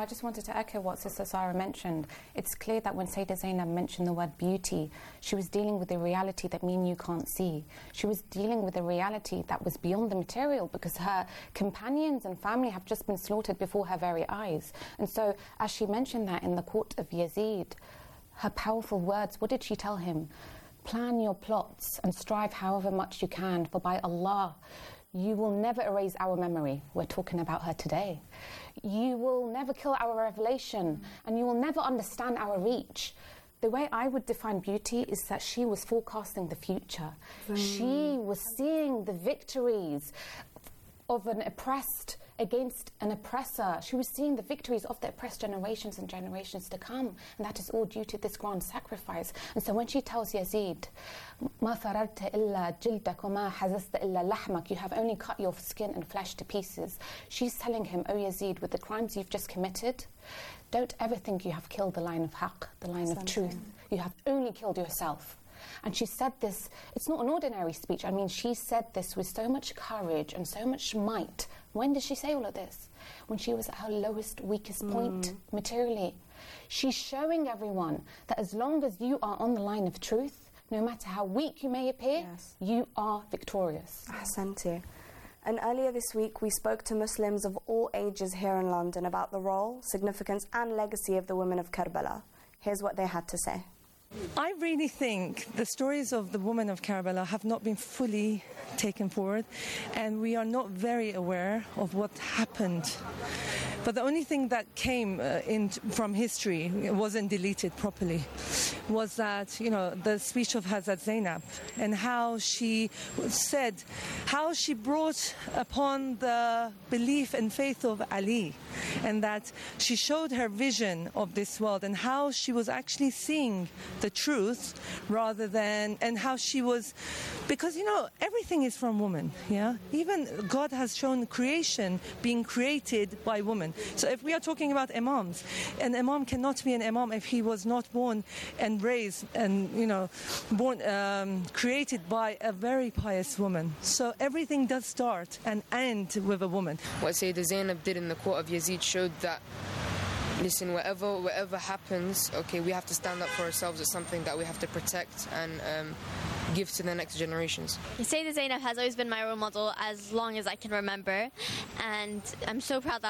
I just wanted to echo what Sister Sarah mentioned. It's clear that when Sayyidah Zainab mentioned the word beauty, she was dealing with a reality that me and you can't see. She was dealing with a reality that was beyond the material, because her companions and family have just been slaughtered before her very eyes. And so, as she mentioned that in the court of Yazid, her powerful words, what did she tell him? Plan your plots and strive however much you can, for by Allah, you will never erase our memory. We're talking about her today. You will never kill our revelation, and you will never understand our reach. The way I would define beauty is that she was forecasting the future. She was seeing the victories of an oppressed against an oppressor. She was seeing the victories of the oppressed generations and generations to come, and that is all due to this grand sacrifice. And so when she tells Yazid, "Ma fararta illa jildak wa ma hazasta illa lahmak," you have only cut your skin and flesh to pieces, she's telling him, "O Yazid, with the crimes you've just committed, don't ever think you have killed the line of haqq, the line of truth. You have only killed yourself." And she said this, it's not an ordinary speech. I mean, she said this with so much courage and so much might. When did she say all of this? When she was at her lowest, weakest point materially. She's showing everyone that as long as you are on the line of truth, no matter how weak you may appear, you are victorious. Ahsanti. And earlier this week, we spoke to Muslims of all ages here in London about the role, significance and legacy of the women of Karbala. Here's what they had to say. I really think the stories of the women of Karbala have not been fully taken forward, and we are not very aware of what happened. But the only thing that came from history, it wasn't deleted properly, was that, the speech of Hazrat Zainab, and how she said, how she brought upon the belief and faith of Ali, and that she showed her vision of this world, and how she was actually seeing the truth rather than, and how she was, because everything is from woman, even God has shown creation being created by women. So if we are talking about imams, an imam cannot be an imam if he was not born and raised and created by a very pious woman. So everything does start and end with a woman. What Sayyidah Zainab did in the court of Yazid showed that, listen, whatever happens, okay, we have to stand up for ourselves. It's something that we have to protect and give to the next generations. Sayyidah Zainab has always been my role model as long as I can remember, and I'm so proud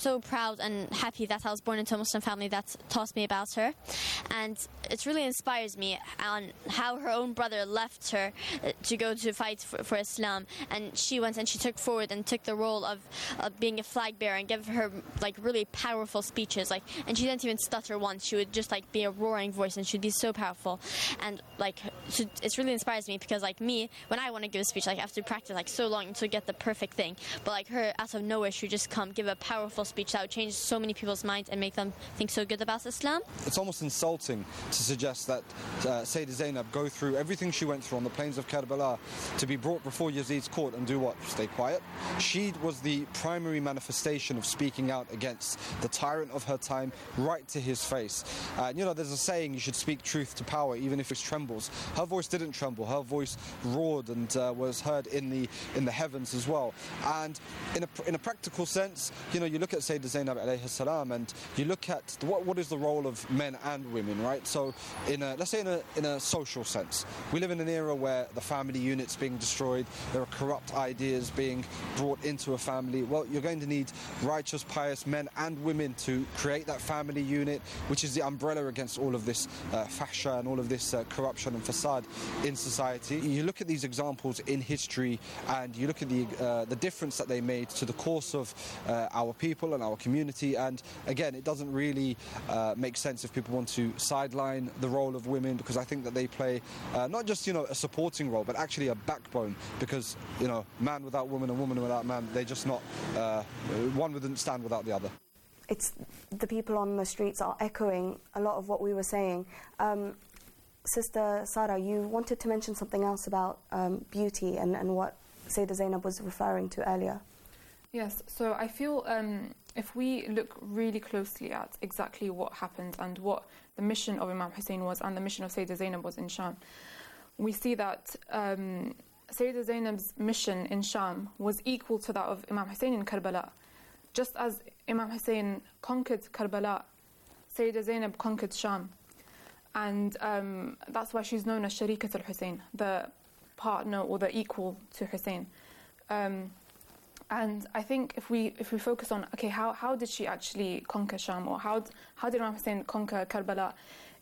and happy that I was born into a Muslim family that taught me about her. And it really inspires me on how her own brother left her to go to fight for Islam, and she went and she took forward and took the role of being a flag bearer and gave her really powerful speeches, and she didn't even stutter once. She would just be a roaring voice, and she'd be so powerful. And it's really inspiring me, because me, when I want to give a speech, I have to practice so long to get the perfect thing. But her, out of nowhere, she would just give a powerful speech that would change so many people's minds and make them think so good about Islam. It's almost insulting to suggest that Sayyidah Zainab go through everything she went through on the plains of Karbala to be brought before Yazid's court and do what? Stay quiet. She was the primary manifestation of speaking out against the tyrant of her time right to his face. There's a saying, you should speak truth to power even if it trembles. Her voice didn't tremble. Her voice roared and was heard in the heavens as well. And in a practical sense, you look at Sayyidah Zainab alayhi salam, and you look at what is the role of men and women, right? So let's say in a social sense, we live in an era where the family unit's being destroyed, there are corrupt ideas being brought into a family. Well, you're going to need righteous, pious men and women to create that family unit, which is the umbrella against all of this fahsha and all of this corruption and facade in society. You look at these examples in history, and you look at the difference that they made to the course of our people and our community. And again, it doesn't really make sense if people want to sideline the role of women, because I think that they play not just a supporting role, but actually a backbone. Because man without woman and woman without man, they just not one wouldn't stand without the other. It's the people on the streets are echoing a lot of what we were saying. Sister Sarah, you wanted to mention something else about beauty and what Sayyidah Zainab was referring to earlier. Yes, so I feel if we look really closely at exactly what happened and what the mission of Imam Hussein was and the mission of Sayyidah Zainab was in Sham, we see that Sayyidah Zainab's mission in Sham was equal to that of Imam Hussein in Karbala. Just as Imam Hussein conquered Karbala, Sayyidah Zainab conquered Sham. And that's why she's known as Sharikat al-Hussein, the partner or the equal to Hussein. And I think if we focus on, okay, how did she actually conquer Sham, or how did Imam Hussein conquer Karbala?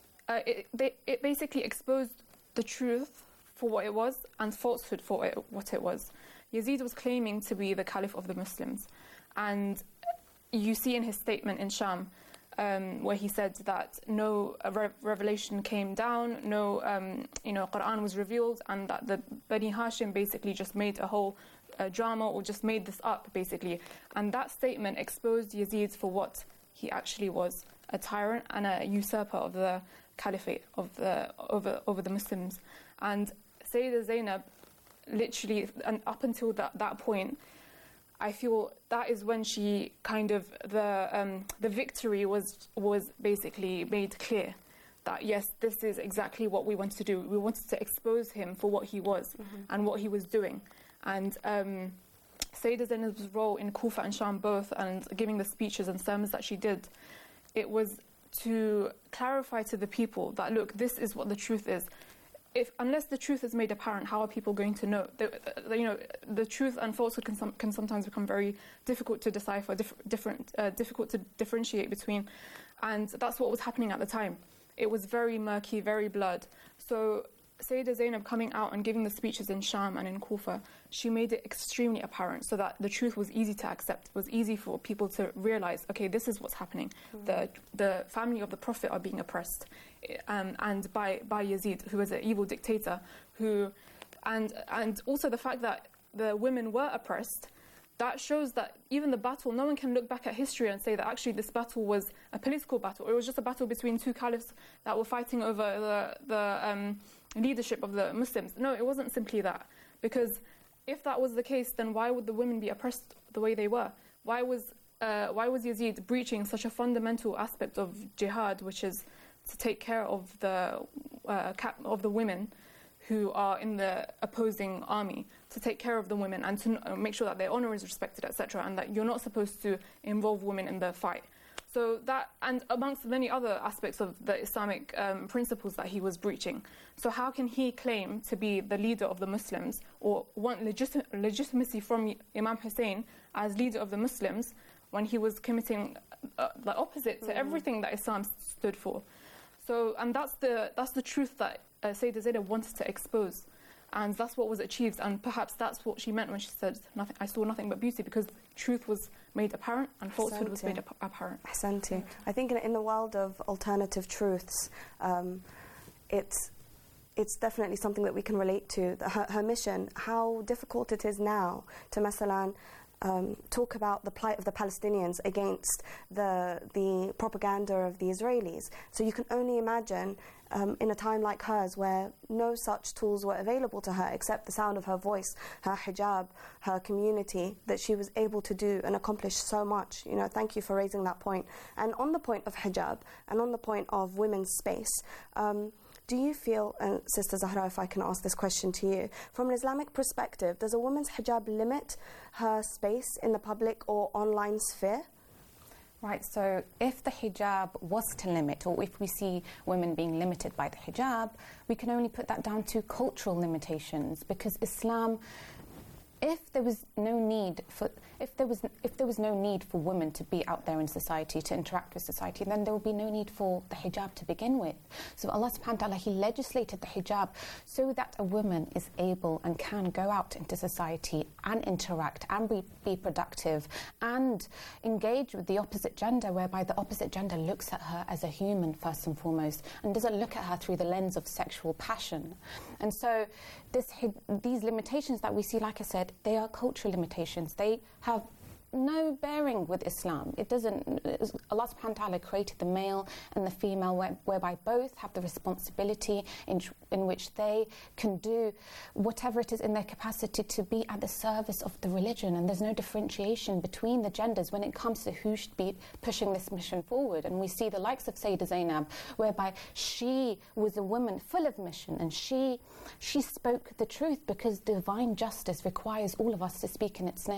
It basically exposed the truth for what it was and falsehood for what it was. Yazid was claiming to be the Caliph of the Muslims, and you see in his statement in Sham where he said that no revelation came down, no Quran was revealed, and that the Bani Hashim basically just made a whole drama, or just made this up basically. And that statement exposed Yazid for what he actually was, a tyrant and a usurper of the caliphate over the Muslims. And Sayyidah Zainab, literally, and up until that point, I feel that is when she kind of the victory was basically made clear. That yes, this is exactly what we wanted to do. We wanted to expose him for what he was and what he was doing. And Sayyidah Zainab's role in Kufa and Sham both, and giving the speeches and sermons that she did, it was to clarify to the people that, look, this is what the truth is. Unless the truth is made apparent, how are people going to know? The truth and falsehood can sometimes become very difficult to decipher, difficult to differentiate between, and that's what was happening at the time. It was very murky, very blurred. So Sayyidah Zainab coming out and giving the speeches in Sham and in Kufa, she made it extremely apparent so that the truth was easy to accept. It was easy for people to realize, okay, this is what's happening. The family of the Prophet are being oppressed, and by Yazid, who was an evil dictator, and also the fact that the women were oppressed. That shows that even the battle, no one can look back at history and say that actually this battle was a political battle, or it was just a battle between two caliphs that were fighting over the leadership of the Muslims. No, it wasn't simply that. Because if that was the case, then why would the women be oppressed the way they were? Why was Yazid breaching such a fundamental aspect of jihad, which is to take care of the women who are in the opposing army, to take care of the women and to make sure that their honor is respected, etc., and that you're not supposed to involve women in the fight. So that, and amongst many other aspects of the Islamic principles that he was breaching. So how can he claim to be the leader of the Muslims, or want legitimacy from Imam Hussein as leader of the Muslims, when he was committing the opposite to everything that Islam stood for? So, and that's the truth that Sayyidah Zainab wanted to expose, and that's what was achieved, and perhaps that's what she meant when she said, I saw nothing but beauty, because truth was made apparent and falsehood was made apparent. Ahsanti. I think in the world of alternative truths, it's definitely something that we can relate to. Her mission, how difficult it is now to masalan talk about the plight of the Palestinians against the propaganda of the Israelis. So you can only imagine in a time like hers, where no such tools were available to her except the sound of her voice, her hijab, her community, that she was able to do and accomplish so much. Thank you for raising that point. And on the point of hijab and on the point of women's space, do you feel, Sister Zahra, if I can ask this question to you, from an Islamic perspective, does a woman's hijab limit her space in the public or online sphere? Right, so if the hijab was to limit, or if we see women being limited by the hijab, we can only put that down to cultural limitations, because Islam, if there was no need for women to be out there in society, to interact with society, then there would be no need for the hijab to begin with. So Allah subhanahu wa ta'ala, He legislated the hijab so that a woman is able and can go out into society and interact and be productive and engage with the opposite gender, whereby the opposite gender looks at her as a human first and foremost, and doesn't look at her through the lens of sexual passion. And so these limitations that we see, like I said, they are cultural limitations. They have no bearing with Islam. It doesn't. Allah subhanahu wa ta'ala created the male and the female, whereby both have the responsibility in which they can do whatever it is in their capacity to be at the service of the religion. And there's no differentiation between the genders when it comes to who should be pushing this mission forward. And we see the likes of Sayyidah Zainab, whereby she was a woman full of mission, and she spoke the truth, because divine justice requires all of us to speak in its name.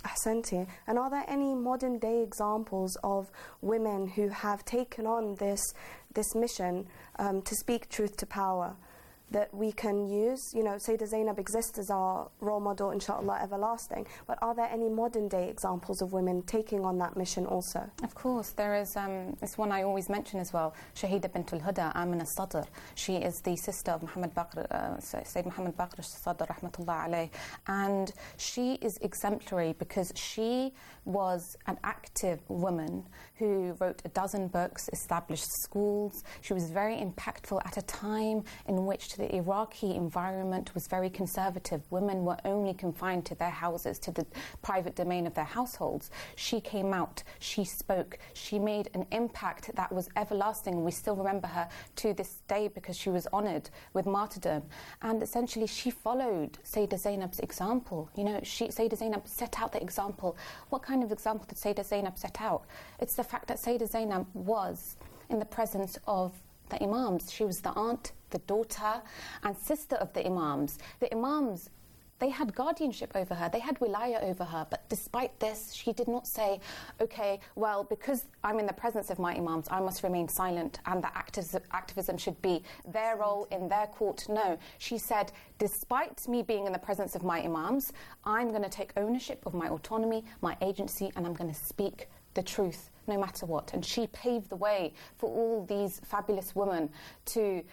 Ahsanti. And are there any modern day examples of women who have taken on this mission to speak truth to power that we can use? You know, Sayyidah Zainab exists as our role model, inshallah, everlasting. But are there any modern day examples of women taking on that mission also? Of course, there is this one I always mention as well, Shahida bint al-Huda, Amina Sadr. She is the sister of Muhammad Baqir, Sayyid Muhammad Baqir Sadr, rahmatullah alayh. And she is exemplary because she was an active woman who wrote 12 books, established schools. She was very impactful at a time in which the Iraqi environment was very conservative. Women were only confined to their houses, to the private domain of their households. She came out, she spoke, she made an impact that was everlasting. We still remember her to this day because she was honoured with martyrdom. And essentially she followed Sayyidah Zainab's example. You know, Sayyidah Zainab set out the example. What kind of example did Sayyidah Zainab set out? It's the fact that Sayyidah Zainab was in the presence of the Imams. She was the aunt, the daughter, and sister of the Imams. The Imams, they had guardianship over her, they had wilaya over her, but despite this, she did not say, okay, well, because I'm in the presence of my Imams, I must remain silent, and that activism should be their role in their court. No, she said, despite me being in the presence of my Imams, I'm going to take ownership of my autonomy, my agency, and I'm going to speak the truth no matter what. And she paved the way for all these fabulous women to,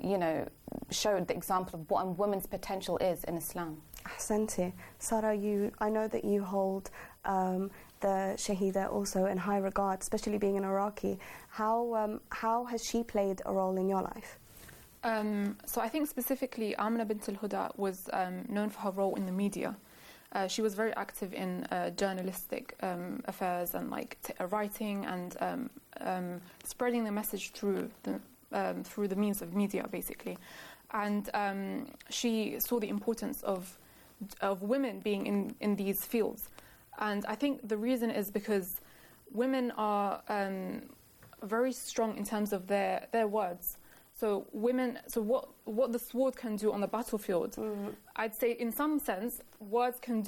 show the example of what a woman's potential is in Islam. Ahsanti. Sara, I know that you hold the Shahida also in high regard, especially being an Iraqi. How has she played a role in your life? So I think specifically Amina bint al-Huda was known for her role in the media. She was very active in journalistic affairs and writing and spreading the message through the means of media, basically. And she saw the importance of women being in these fields. And I think the reason is because women are very strong in terms of their words. So what the sword can do on the battlefield, I'd say in some sense, words can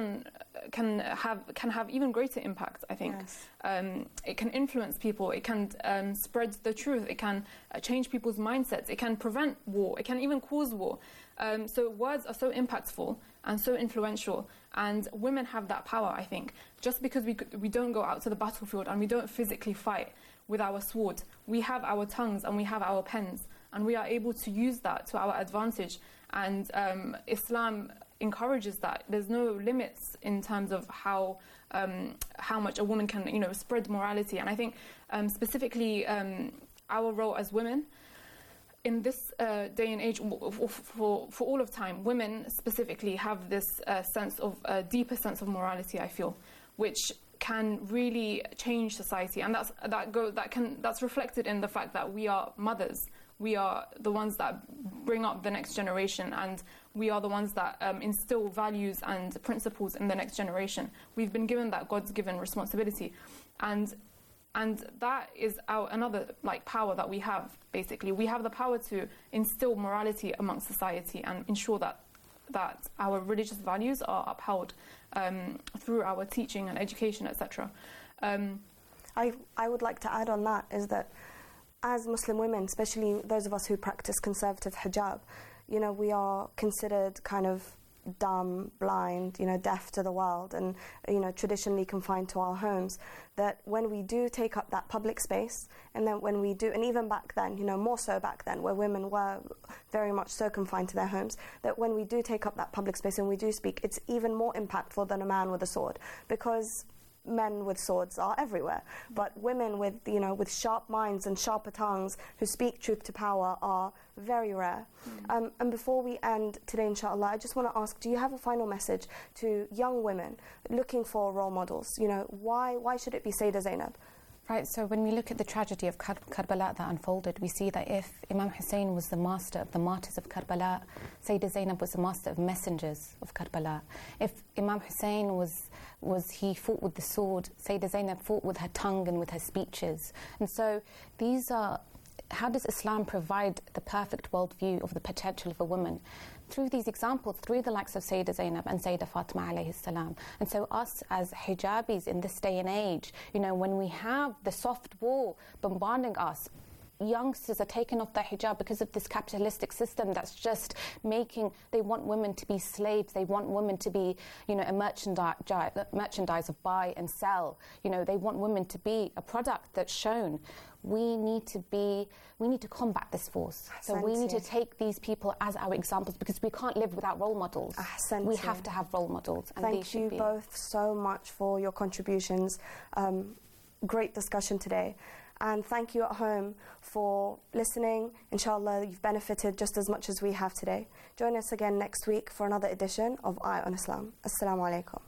have even greater impact, I think. Yes. It can influence people, it can spread the truth, it can change people's mindsets, it can prevent war, it can even cause war. So words are so impactful and so influential, and women have that power, I think. Just because we don't go out to the battlefield and we don't physically fight with our sword, we have our tongues and we have our pens, and we are able to use that to our advantage. And Islam encourages that. There's no limits in terms of how much a woman can, spread morality. And I think specifically our role as women in this day and age, for all of time, women specifically have this deeper sense of morality, I feel, which can really change society, and that's reflected in the fact that we are mothers. We are the ones that bring up the next generation, and we are the ones that instill values and principles in the next generation. We've been given that God's given responsibility, and that is another power that we have. Basically, we have the power to instill morality amongst society and ensure that our religious values are upheld through our teaching and education, etc. I would like to add on that is that as Muslim women, especially those of us who practice conservative hijab, we are considered kind of dumb, blind, deaf to the world, and traditionally confined to our homes. That when we do take up that public space, and then when we do, and even back then, more so back then, where women were very much so confined to their homes, that when we do take up that public space and we do speak, it's even more impactful than a man with a sword, because men with swords are everywhere, but women with sharp minds and sharper tongues who speak truth to power are very rare. And before we end today, inshallah, I just want to ask, do you have a final message to young women looking for role models? Why should it be Sayyidah Zainab? Right, so when we look at the tragedy of Karbala that unfolded, we see that if Imam Hussein was the master of the martyrs of Karbala, Sayyidah Zainab was the master of messengers of Karbala. If Imam Hussein he fought with the sword, Sayyidah Zainab fought with her tongue and with her speeches. And so these are, how does Islam provide the perfect worldview of the potential of a woman? through these examples, through the likes of Sayyidah Zainab and Sayyidah Fatima alayhi salam. And so us as hijabis in this day and age, when we have the soft wall bombarding us, youngsters are taking off their hijab because of this capitalistic system that's just they want women to be slaves, they want women to be, a merchandise of buy and sell. They want women to be a product that's shown. We need to combat this force. So we need to take these people as our examples, because we can't live without role models. We have to have role models. And thank you both so much for your contributions. Great discussion today. And thank you at home for listening. Inshallah, you've benefited just as much as we have today. Join us again next week for another edition of Eye on Islam. Assalamu alaikum.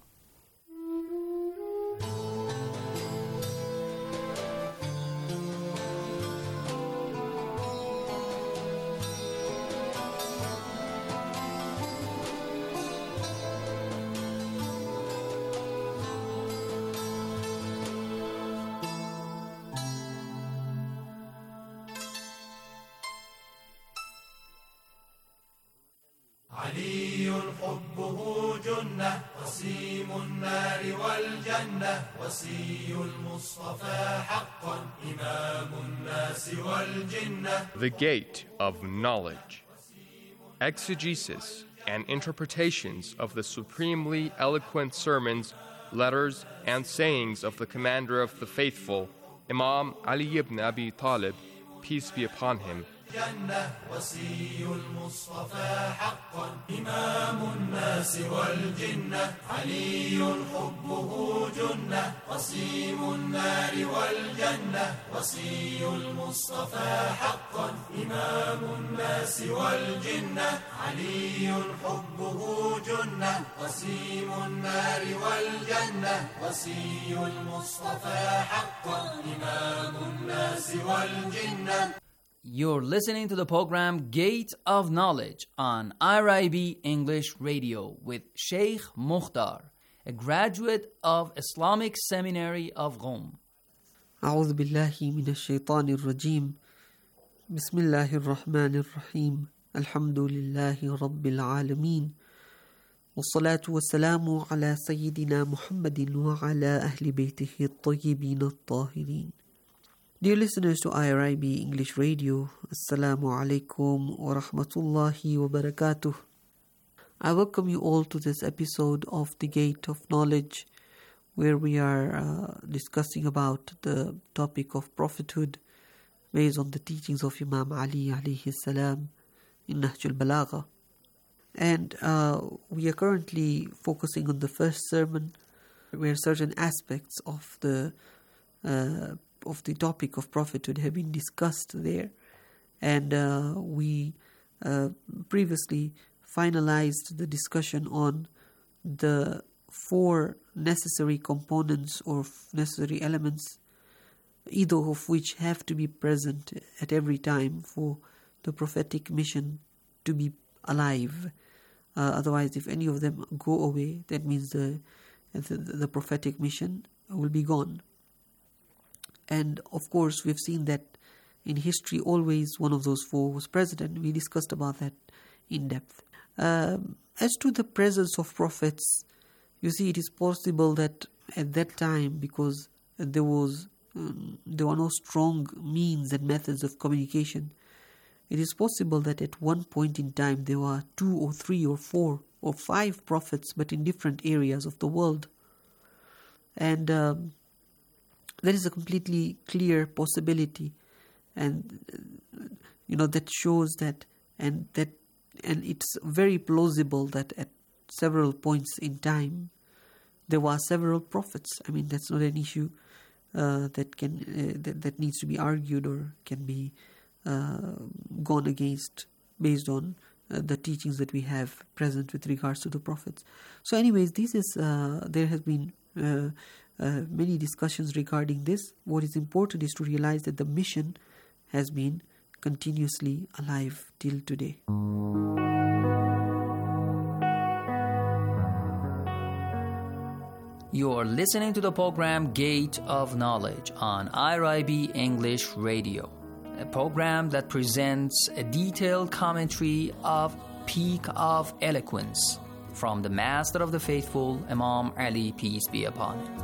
علي حبه جنة قسيم النار والجنة وصي المصطفى حقا إمام الناس والجنة. The Gate of Knowledge. Exegesis and interpretations of the supremely eloquent sermons, letters, and sayings of the Commander of the Faithful, Imam Ali ibn Abi Talib, peace be upon him. جنة وصي المصطفى حقا إمام الناس والجنة علي حبه جنة قسيم النار والجنة وصي المصطفى حقا إمام الناس والجنة علي حبه جنة قسيم النار والجنة وصي المصطفى حقا إمام الناس والجنة. You're listening to the program Gate of Knowledge on IRIB English Radio with Sheikh Mukhtar, a graduate of Islamic Seminary of Qom. أعوذ بالله من الشيطان الرجيم. بسم الله الرحمن الرحيم. الحمد لله رب العالمين. والصلاة والسلام على سيدنا محمد وعلى أهل بيته الطيبين الطاهرين. Dear listeners to IRIB English Radio, Assalamu alaikum wa rahmatullahi wa barakatuh. I welcome you all to this episode of The Gate of Knowledge, where we are discussing about the topic of prophethood based on the teachings of Imam Ali alayhi salam in Nahj al-Balagha. And we are currently focusing on the first sermon, where certain aspects of the topic of prophethood have been discussed there. And we previously finalized the discussion on the 4 necessary components or necessary elements, either of which have to be present at every time for the prophetic mission to be alive. Otherwise, if any of them go away, that means the prophetic mission will be gone. And of course, we've seen that in history, always one of those 4 was present, and we discussed about that in depth. As to the presence of prophets, you see, it is possible that at that time, because there were no strong means and methods of communication, it is possible that at one point in time there were 2 or 3 or 4 or 5 prophets, but in different areas of the world. And that is a completely clear possibility, and that shows that, and it's very plausible that at several points in time there were several prophets. I mean, that's not an issue that needs to be argued or can be gone against based on the teachings that we have present with regards to the prophets. So, anyways, this is there has been many discussions regarding this. What is important is to realize that the mission has been continuously alive till today. You're listening to the program Gate of Knowledge on IRIB English Radio, a program that presents a detailed commentary of peak of eloquence, from the master of the faithful, Imam Ali, peace be upon him.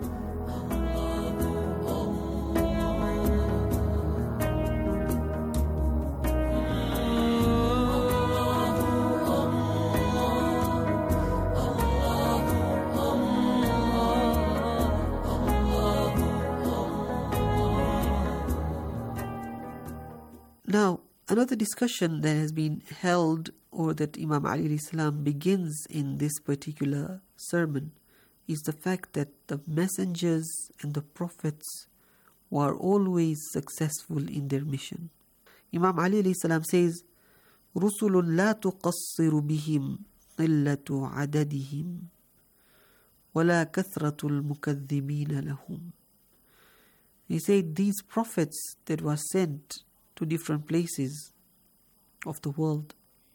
Now, another discussion that has been held, or that Imam Ali alayhi salam begins in this particular sermon, is the fact that the messengers and the prophets were always successful in their mission. Imam Ali alayhi salam says, رُسُلٌ لَا تُقَصِّرُ بِهِمْ قِلَّةُ عَدَدِهِمْ وَلَا كَثْرَةُ الْمُكَذِّبِينَ لَهُمْ. He said these prophets that were sent to different places of the world,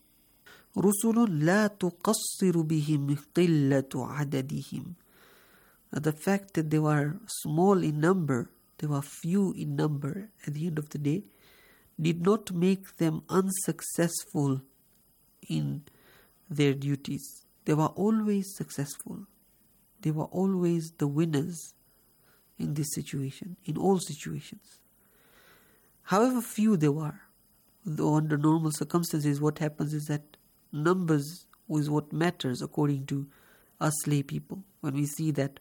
رُسُلٌ لَا تُقَصِّرُ بِهِمْ قِلَّةُ عَدَدِهِمْ. The fact that they were small in number, they were few in number at the end of the day, did not make them unsuccessful in their duties. They were always successful. They were always the winners in this situation, in all situations. However few they were, though under normal circumstances, what happens is that numbers is what matters according to us lay people. When we see that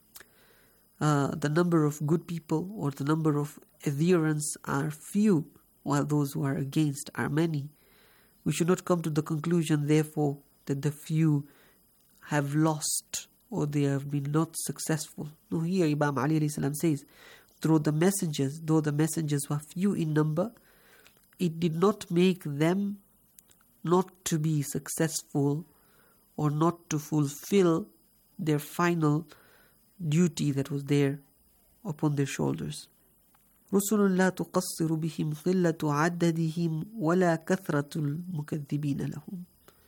the number of good people or the number of adherents are few, while those who are against are many, we should not come to the conclusion, therefore, that the few have lost or they have been not successful. No, here Imam Ali alayhi salam says, though the messengers were few in number, it did not make them not to be successful or not to fulfill their final duty that was there upon their shoulders. رُسُلٌ لَا تُقَصِّرُ بِهِمْ قِلَّةُ عَدَدِهِمْ وَلَا كَثْرَةُ الْمُكَذِّبِينَ لَهُمْ.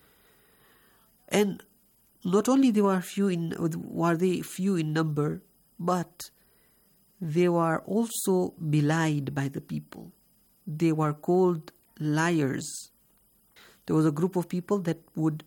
And not only were they few in number, but they were also belied by the people. They were called liars. There was a group of people that would,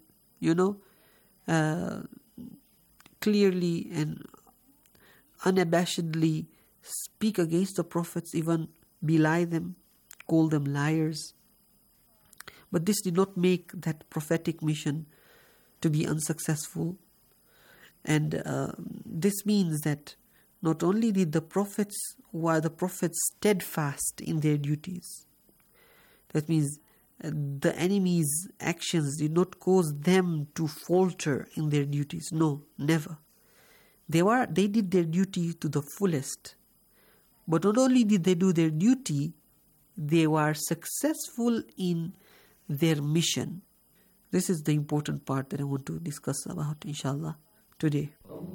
clearly and unabashedly speak against the prophets, even belie them, call them liars. But this did not make that prophetic mission to be unsuccessful. And this means that not only did the prophets steadfast in their duties, that means the enemy's actions did not cause them to falter in their duties. No, never. They did their duty to the fullest. But not only did they do their duty, they were successful in their mission. This is the important part that I want to discuss about, inshallah, today.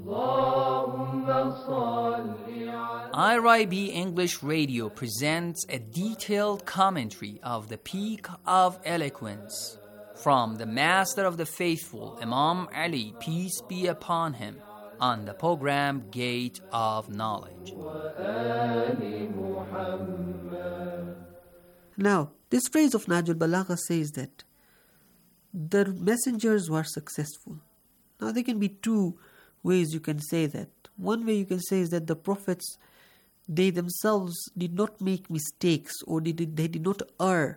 IRIB English Radio presents a detailed commentary of the peak of eloquence from the master of the faithful, Imam Ali, peace be upon him, on the program Gate of Knowledge. Now, this phrase of Nahj al-Balagha says that the messengers were successful. Now, there can be two ways you can say that. One way you can say is that the prophets, they themselves did not make mistakes, or they did not err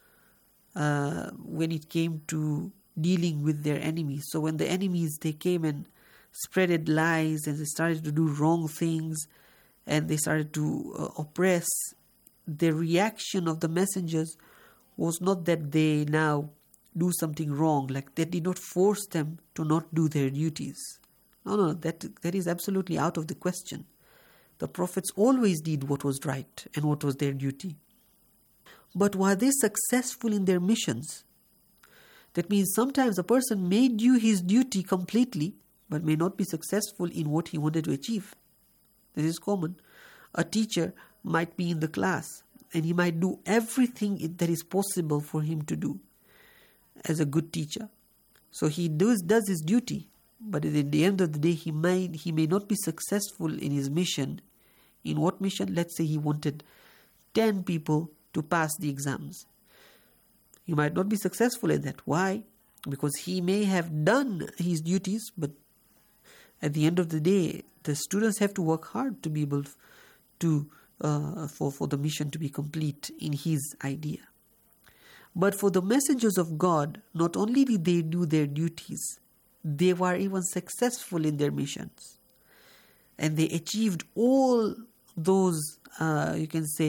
when it came to dealing with their enemies. So when the enemies, they came and spreaded lies and they started to do wrong things and they started to oppress, the reaction of the messengers was not that they now do something wrong, like they did not force them to not do their duties. No, that is absolutely out of the question. The prophets always did what was right and what was their duty. But were they successful in their missions? That means sometimes a person may do his duty completely, but may not be successful in what he wanted to achieve. This is common. A teacher might be in the class and he might do everything that is possible for him to do as a good teacher. So he does his duty, but at the end of the day he may not be successful in his mission. In what mission? Let's say he wanted 10 people to pass the exams. he might not be successful in that. Why? Because he may have done his duties, but at the end of the day, the students have to work hard to be able to for the mission to be complete in his idea. But for the messengers of God, not only did they do their duties, they were even successful in their missions. And they achieved all those, all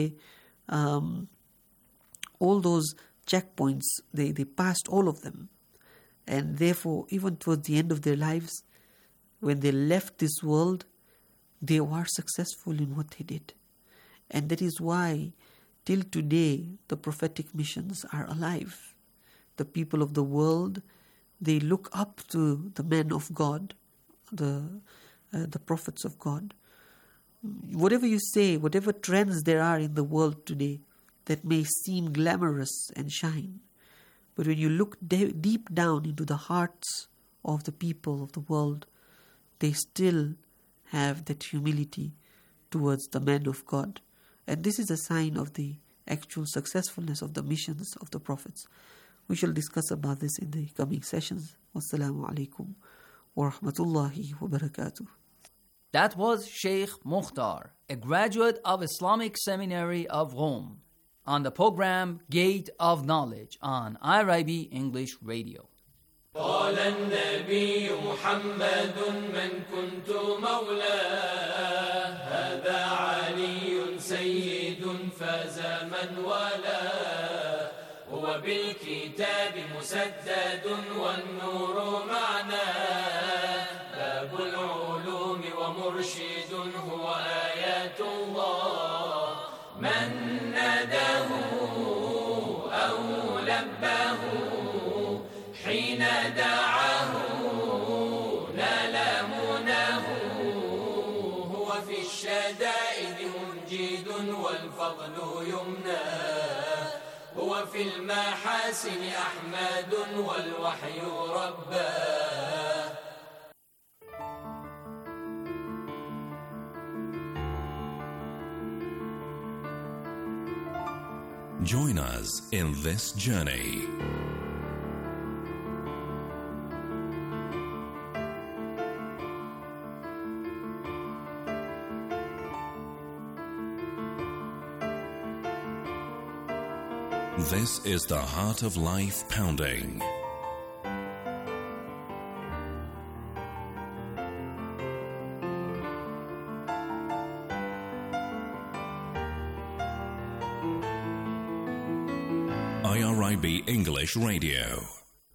those checkpoints. They passed all of them. And therefore, even towards the end of their lives, when they left this world, they were successful in what they did. And that is why, till today, the prophetic missions are alive. The people of the world, they look up to the men of God, the prophets of God. Whatever you say, whatever trends there are in the world today that may seem glamorous and shine, but when you look deep down into the hearts of the people of the world, they still have that humility towards the men of God. And this is a sign of the actual successfulness of the missions of the prophets. We shall discuss about this in the coming sessions. Wassalamu alaikum wa rahmatullahi wa barakatuh. That was Sheikh Mukhtar, a graduate of Islamic Seminary of Rome, on the program Gate of Knowledge on IRIB English Radio. قال النبي محمد من كنت مولاه هذا علي سيد فاز من والاه هو بالكتاب مسدد والنور معناه باب العلوم ومرشد هو آيات الله من ناداه أو لباه حين دعاه نال مناه هو في الشدائد منجد والفضل يمناه هو في المحاسن أحمد والوحي رباه. Join us in this journey. This is the Heart of Life Pounding. IRIB English Radio.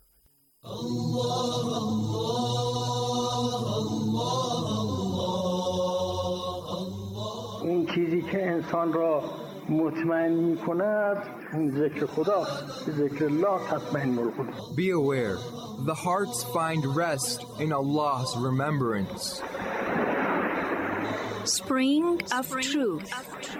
این چیزی که انسان را مطمئن می کند ذکر خداست. ذکر الله تطمئن القلوب. Be aware, the hearts find rest in Allah's remembrance. Spring of Truth.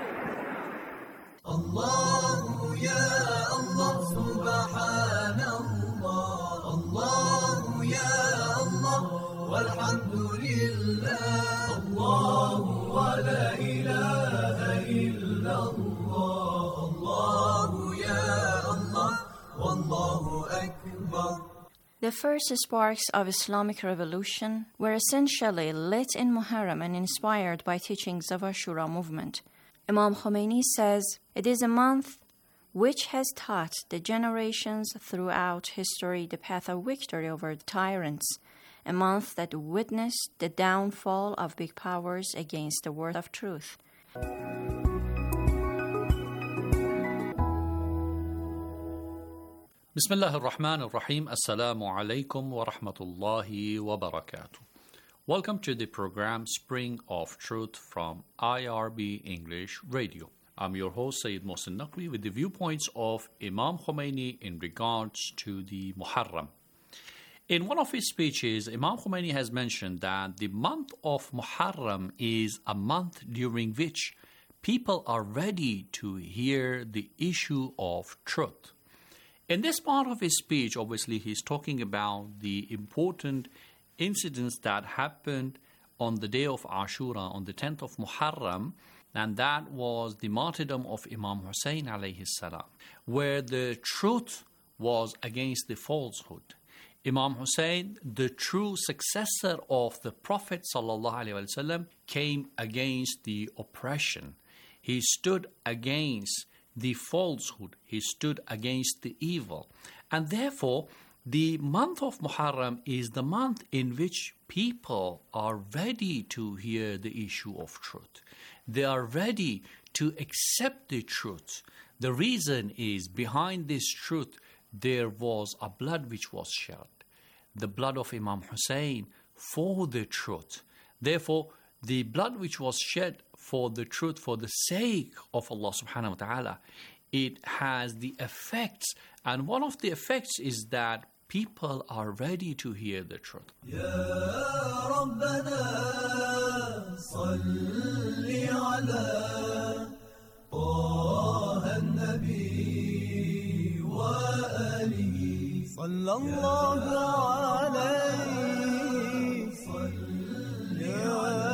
الله يا الله سبحان الله الله يا الله والحمد لله الله ولا إله إلا الله الله يا الله والله أكبر. The first sparks of Islamic revolution were essentially lit in Muharram and inspired by teachings of Ashura movement. Imam Khomeini says, "It is a month which has taught the generations throughout history the path of victory over the tyrants, a month that witnessed the downfall of big powers against the word of truth." Bismillah ar-Rahman ar-Rahim. Assalamu alaikum wa rahmatullahi wa barakatuh. Welcome to the program Spring of Truth from IRB English Radio. I'm your host Sayyid Mohsin Naqvi with the viewpoints of Imam Khomeini in regards to the Muharram. In one of his speeches, Imam Khomeini has mentioned that the month of Muharram is a month during which people are ready to hear the issue of truth. In this part of his speech, obviously, he's talking about the important incidents that happened on the day of Ashura, on the 10th of Muharram, and that was the martyrdom of Imam Hussein alayhi salam, where the truth was against the falsehood. Imam Hussein, the true successor of the Prophet ﷺ, came against the oppression. He stood against the falsehood. He stood against the evil. And therefore, the month of Muharram is the month in which people are ready to hear the issue of truth. They are ready to accept the truth. The reason is, behind this truth, there was a blood which was shed, the blood of Imam Hussein for the truth. Therefore, the blood which was shed for the truth, for the sake of Allah subhanahu wa ta'ala, it has the effects. And one of the effects is that people are ready to hear the truth. Ya Rabbana, salli ala Taha an-Nabi wa alihi, sallallahu alayhi, salli ala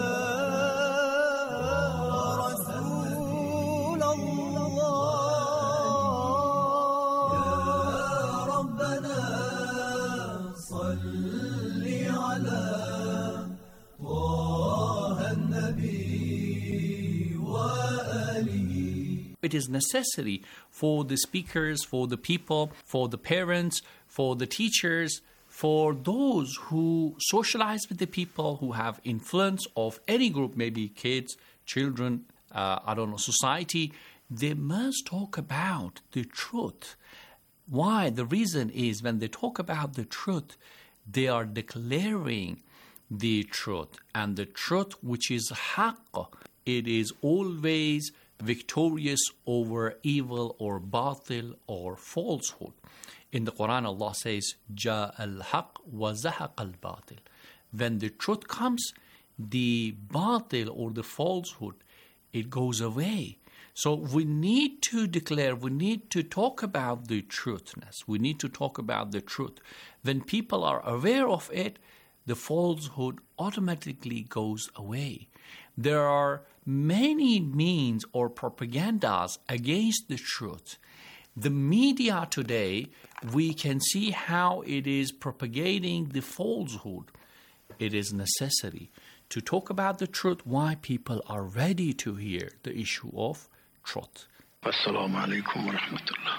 It is necessary for the speakers, for the people, for the parents, for the teachers, for those who socialize with the people, who have influence of any group, maybe kids, children, society. They must talk about the truth. Why? The reason is, when they talk about the truth, they are declaring the truth. And the truth, which is haqq, it is always victorious over evil or batil or falsehood. In the Quran, Allah says, Ja al-haq wa zahaq al-batil. When the truth comes, the batil or the falsehood, it goes away. So we need to declare, we need to talk about the truthness. We need to talk about the truth. When people are aware of it, the falsehood automatically goes away. There are many means or propagandas against the truth. The media today, we can see how it is propagating the falsehood. It is necessary to talk about the truth, why people are ready to hear the issue of truth. Assalamu alaikum wa rahmatullah.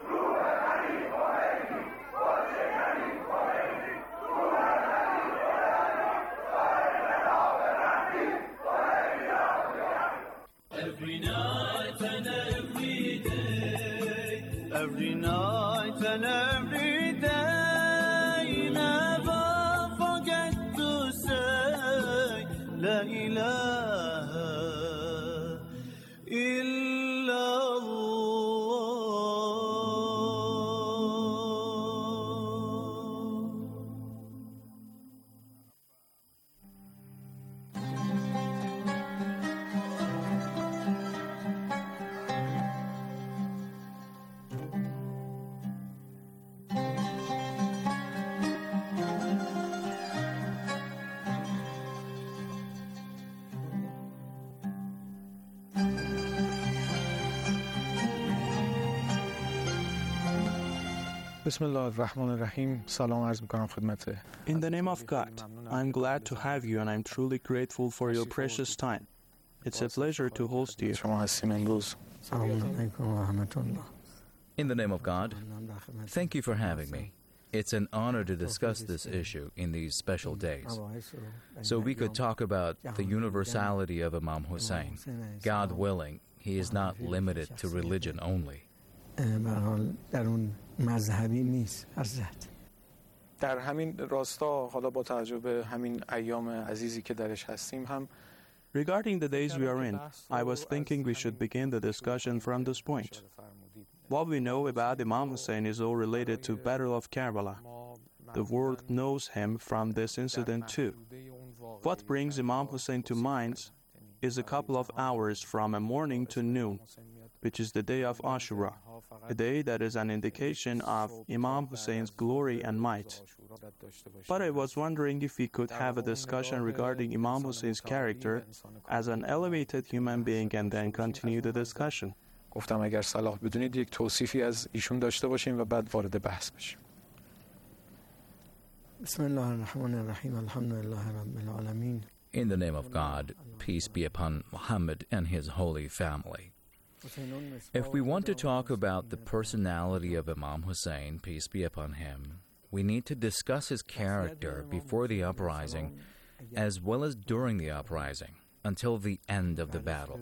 Every night and every day, every night and every day, never forget to say La ilaha illallah. Bismillahir-Rahmanir-Rahim. Salam arz mikanam khidmat. In the name of God, I'm glad to have you and I'm truly grateful for your precious time. It's a pleasure to host you. In the name of God, thank you for having me. It's an honor to discuss this issue in these special days, so we could talk about the universality of Imam Hussein. God willing, he is not limited to religion only. در همین راستا حالا با توجه به همین ایام عزیزی که درش هستیم هم Regarding the days we are in, I was thinking we should begin the discussion from this point. What we know about Imam Hussein is all related to Battle of Karbala. The world knows him from this incident too. What brings Imam Hussein to mind is a couple of hours from a morning to noon, which is the day of Ashura, a day that is an indication of Imam Hussein's glory and might. But I was wondering if we could have a discussion regarding Imam Hussein's character as an elevated human being and then continue the discussion. گفتم اگر صلاح بدونید یک توصیفی از ایشون داشته باشیم و بعد وارد بحث بشیم. بسم الله الرحمن الرحیم الحمد لله رب العالمین. In the name of God, peace be upon Muhammad and his holy family. If we want to talk about the personality of Imam Hussein, peace be upon him, we need to discuss his character before the uprising as well as during the uprising until the end of the battle.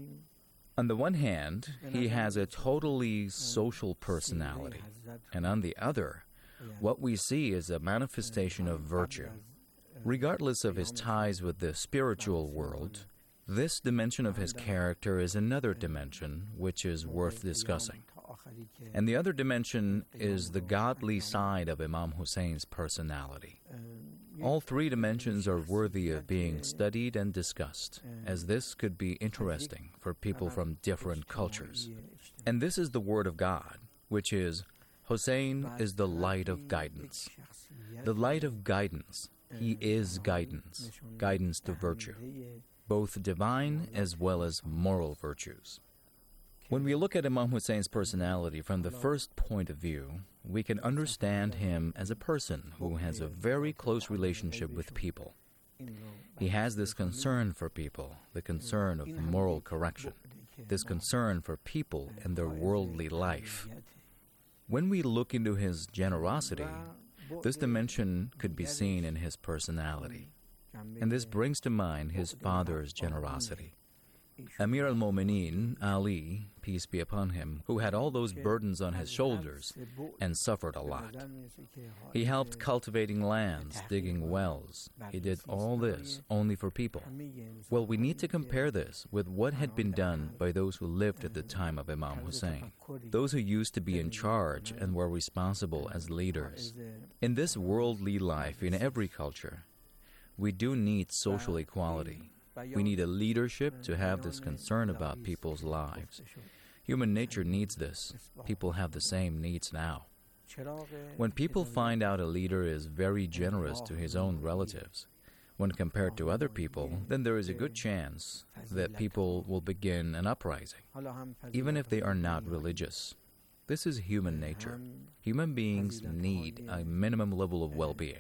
On the one hand, he has a totally social personality, and on the other, what we see is a manifestation of virtue. Regardless of his ties with the spiritual world, this dimension of his character is another dimension which is worth discussing. And the other dimension is the godly side of Imam Hussein's personality. All three dimensions are worthy of being studied and discussed, as this could be interesting for people from different cultures. And this is the word of God, which is, Hussein is the light of guidance. The light of guidance. He is guidance, guidance to virtue, both divine as well as moral virtues. When we look at Imam Hussein's personality from the first point of view, we can understand him as a person who has a very close relationship with people. He has this concern for people, the concern of moral correction, this concern for people and their worldly life. When we look into his generosity, this dimension could be seen in his personality. And this brings to mind his father's generosity. Amir al-Mu'mineen, Ali, peace be upon him, who had all those burdens on his shoulders and suffered a lot. He helped cultivating lands, digging wells. He did all this only for people. Well, we need to compare this with what had been done by those who lived at the time of Imam Hussein, those who used to be in charge and were responsible as leaders. In this worldly life, in every culture, we do need social equality. We need a leadership to have this concern about people's lives. Human nature needs this. People have the same needs now. When people find out a leader is very generous to his own relatives, when compared to other people, then there is a good chance that people will begin an uprising, even if they are not religious. This is human nature. Human beings need a minimum level of well-being.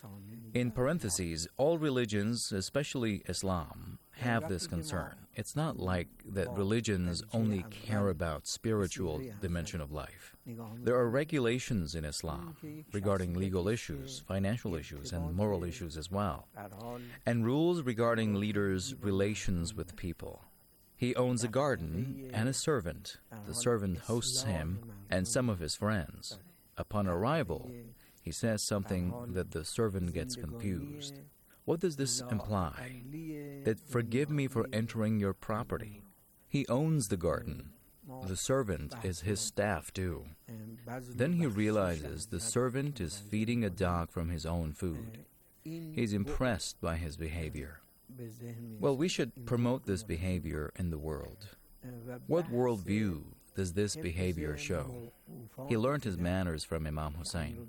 In parentheses, all religions, especially Islam, have this concern. It's not like that religions only care about spiritual dimension of life. There are regulations in Islam regarding legal issues, financial issues, and moral issues as well, and rules regarding leaders' relations with people. He owns a garden and a servant. The servant hosts him and some of his friends. Upon arrival, he says something that the servant gets confused. What does this imply? That forgive me for entering your property. He owns the garden. The servant is his staff too. Then he realizes the servant is feeding a dog from his own food. He's impressed by his behavior. Well, we should promote this behavior in the world. What worldview does this behavior show? He learned his manners from Imam Hussein.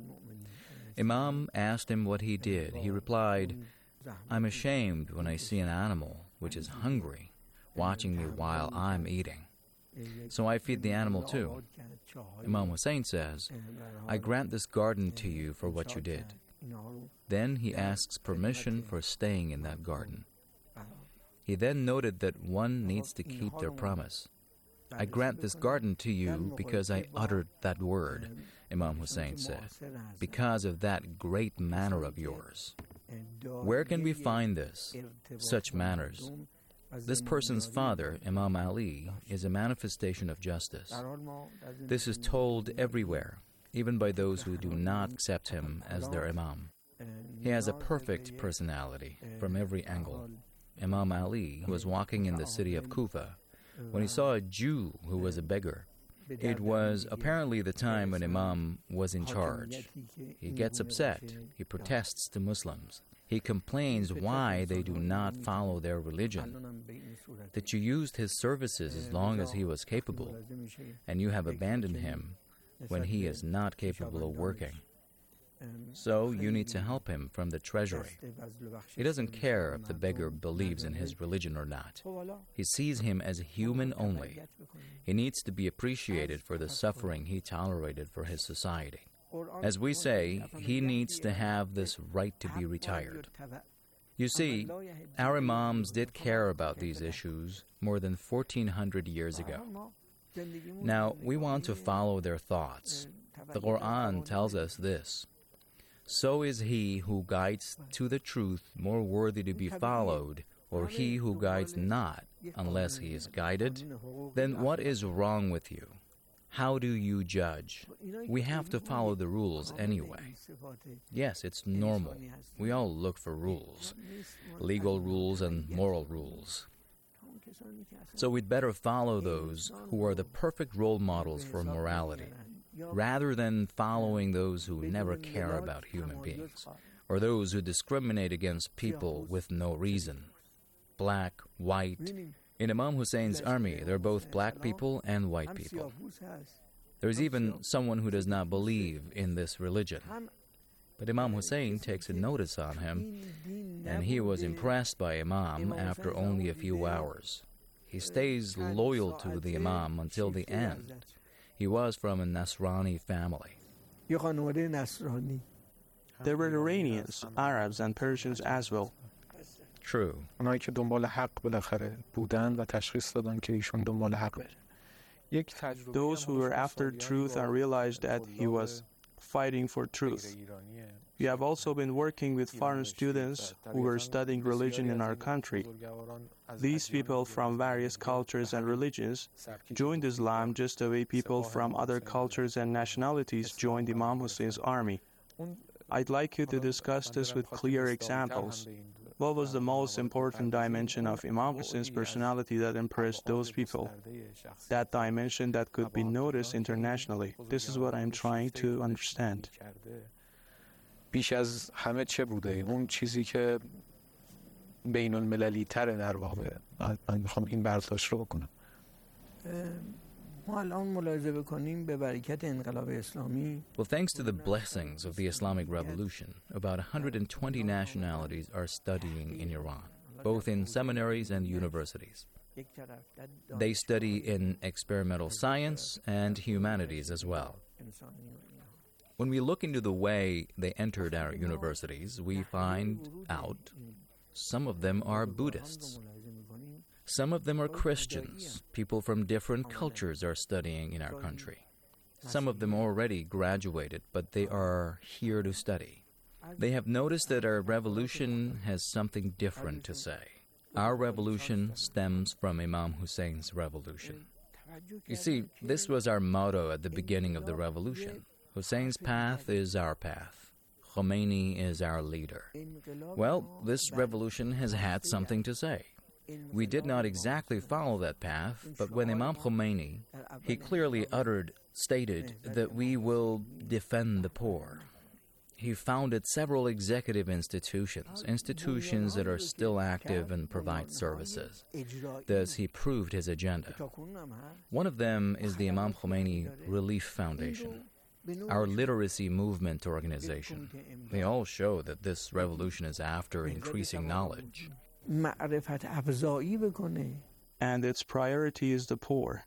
Imam asked him what he did. He replied, I'm ashamed when I see an animal which is hungry watching me while I'm eating. So I feed the animal too. Imam Hussein says, I grant this garden to you for what you did. Then he asks permission for staying in that garden. He then noted that one needs to keep their promise. I grant this garden to you because I uttered that word, Imam Hussein said, because of that great manner of yours. Where can we find this, such manners? This person's father, Imam Ali, is a manifestation of justice. This is told everywhere, even by those who do not accept him as their Imam. He has a perfect personality from every angle. Imam Ali was walking in the city of Kufa when he saw a Jew who was a beggar. It was apparently the time when Imam was in charge. He gets upset. He protests to Muslims. He complains why they do not follow their religion, that you used his services as long as he was capable, and you have abandoned him when he is not capable of working. So you need to help him from the treasury. He doesn't care if the beggar believes in his religion or not. He sees him as human only. He needs to be appreciated for the suffering he tolerated for his society. As we say, he needs to have this right to be retired. You see, our Imams did care about these issues more than 1400 years ago. Now, we want to follow their thoughts. The Quran tells us this: "So is he who guides to the truth more worthy to be followed, or he who guides not, unless he is guided? Then what is wrong with you? How do you judge? We have to follow the rules anyway." Yes, it's normal. We all look for rules, legal rules and moral rules. So we'd better follow those who are the perfect role models for morality, rather than following those who never care about human beings, or those who discriminate against people with no reason. Black, white. In Imam Hussein's army, there are both black people and white people. There's even someone who does not believe in this religion. But Imam Hussein takes a notice on him, and he was impressed by Imam after only a few hours. He stays loyal to the Imam until the end. He was from a Nasrani family. There were Iranians, Arabs, and Persians as well. True. اونایی که دنبال حق بالاخره بودن و تشخیص دادن که ایشون دنبال حق. Those who were after truth and realized that he was fighting for truth. We have also been working with foreign students who were studying religion in our country. These people from various cultures and religions joined Islam just the way people from other cultures and nationalities joined Imam Hussein's army. I'd like you to discuss this with clear examples. What was the most important dimension of Imam Hussein's personality that impressed those people? That dimension that could be noticed internationally. This is what I'm trying to understand. بیش از همه چه بوده؟ اون چیزی که بین المللی تره در واقع. من میخوام این برداشت رو بکنم. Well, thanks to the blessings of the Islamic Revolution, about 120 nationalities are studying in Iran, both in seminaries and universities. They study in experimental science and humanities as well. When we look into the way they entered our universities, we find out some of them are Buddhists. Some of them are Christians. People from different cultures are studying in our country. Some of them already graduated, but they are here to study. They have noticed that our revolution has something different to say. Our revolution stems from Imam Hussein's revolution. You see, this was our motto at the beginning of the revolution. Hussein's path is our path. Khomeini is our leader. Well, this revolution has had something to say. We did not exactly follow that path, but when Imam Khomeini, he clearly stated that we will defend the poor. He founded several executive institutions that are still active and provide services. Thus, he proved his agenda. One of them is the Imam Khomeini Relief Foundation, our literacy movement organization. They all show that this revolution is after increasing knowledge. And its priority is the poor.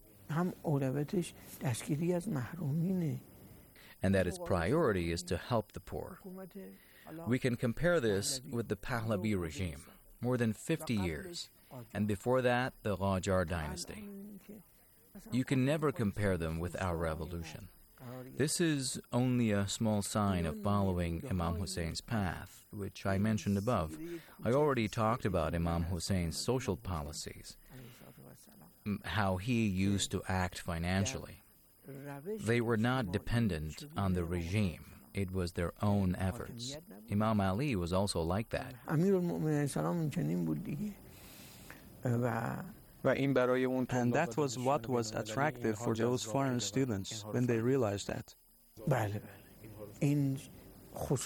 And that its priority is to help the poor. We can compare this with the Pahlavi regime, more than 50 years, and before that, the Qajar dynasty. You can never compare them with our revolution. This is only a small sign of following Imam Hussein's path, which I mentioned above. I already talked about Imam Hussein's social policies, how he used to act financially. They were not dependent on the regime. It was their own efforts. Imam Ali was also like that. And that was what was attractive for those foreign students when they realized that.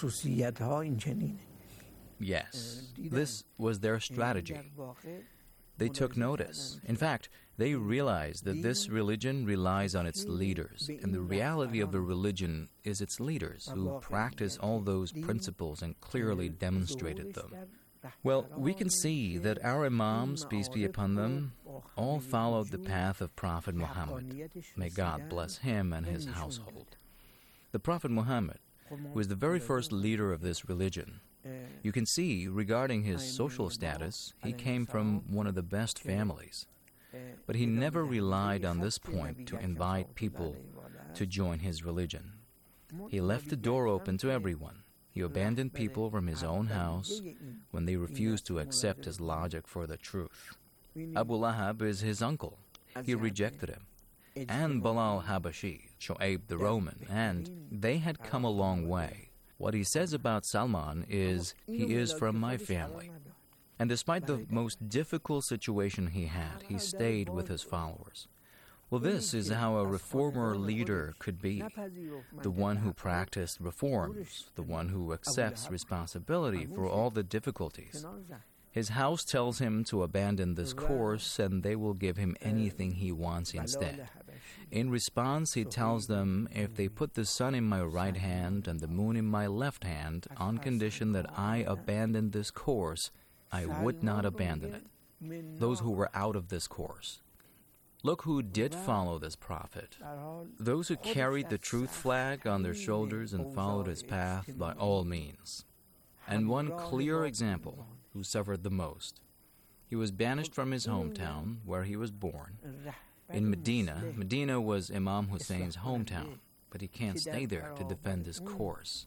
Yes, this was their strategy. They took notice. In fact, they realized that this religion relies on its leaders, and the reality of the religion is its leaders who practice all those principles and clearly demonstrated them. Well, we can see that our Imams, peace be upon them, all followed the path of Prophet Muhammad. May God bless him and his household. The Prophet Muhammad was the very first leader of this religion. You can see, regarding his social status, he came from one of the best families. But he never relied on this point to invite people to join his religion. He left the door open to everyone. He abandoned people from his own house when they refused to accept his logic for the truth. Abu Lahab is his uncle. He rejected him. And Bilal Habashi, Shu'aib the Roman, and they had come a long way. What he says about Salman is, he is from my family. And despite the most difficult situation he had, he stayed with his followers. Well, this is how a reformer leader could be. The one who practiced reforms, the one who accepts responsibility for all the difficulties. His house tells him to abandon this course, and they will give him anything he wants instead. In response, he tells them, if they put the sun in my right hand and the moon in my left hand, on condition that I abandon this course, I would not abandon it. Those who were out of this course. Look who did follow this prophet. Those who carried the truth flag on their shoulders and followed his path by all means. And one clear example, who suffered the most. He was banished from his hometown, where he was born. In Medina, Medina was Imam Hussein's hometown, but he can't stay there to defend his course.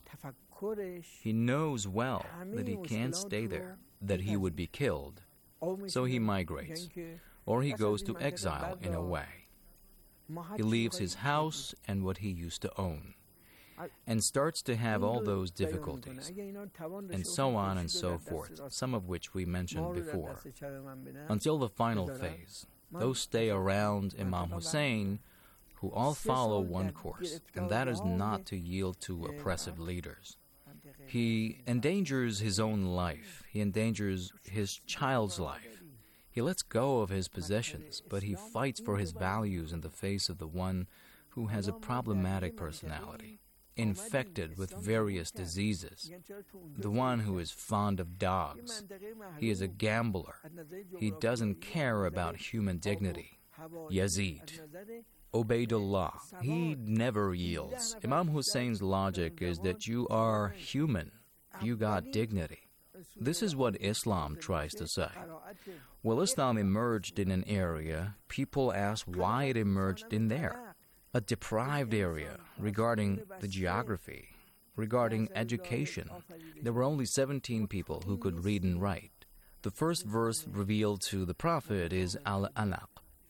He knows well that he can't stay there, that he would be killed. So he migrates, or he goes to exile in a way. He leaves his house and what he used to own, and starts to have all those difficulties, and so on and so forth, some of which we mentioned before, until the final phase. Those stay around Imam Hussein, who all follow one course, and that is not to yield to oppressive leaders. He endangers his own life. He endangers his child's life. He lets go of his possessions, but he fights for his values in the face of the one who has a problematic personality, infected with various diseases, the one who is fond of dogs. He is a gambler. He doesn't care about human dignity. Yazid. Ubaydullah. He never yields. Imam Hussein's logic is that you are human. You got dignity. This is what Islam tries to say. Well, Islam emerged in an area. People ask why it emerged in there. A deprived area regarding the geography, regarding education. There were only 17 people who could read and write. The first verse revealed to the Prophet is Al-Alaq.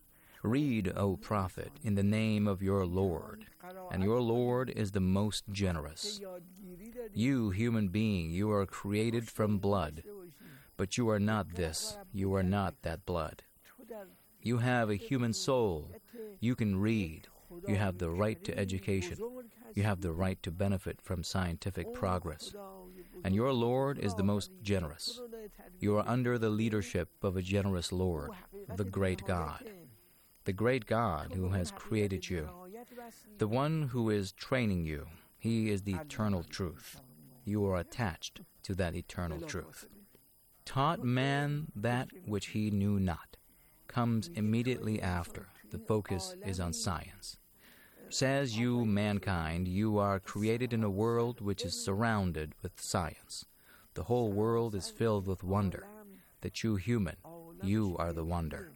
Read, O Prophet, in the name of your Lord, and your Lord is the most generous. You, human being, you are created from blood, but you are not this, you are not that blood. You have a human soul, you can read, you have the right to education, you have the right to benefit from scientific progress, and your Lord is the most generous. You are under the leadership of a generous Lord, the great God. The great God who has created you, the one who is training you, he is the eternal truth. You are attached to that eternal truth. Taught man that which he knew not, comes immediately after. The focus is on science. Says you, mankind, you are created in a world which is surrounded with science. The whole world is filled with wonder. That you, human, you are the wonder.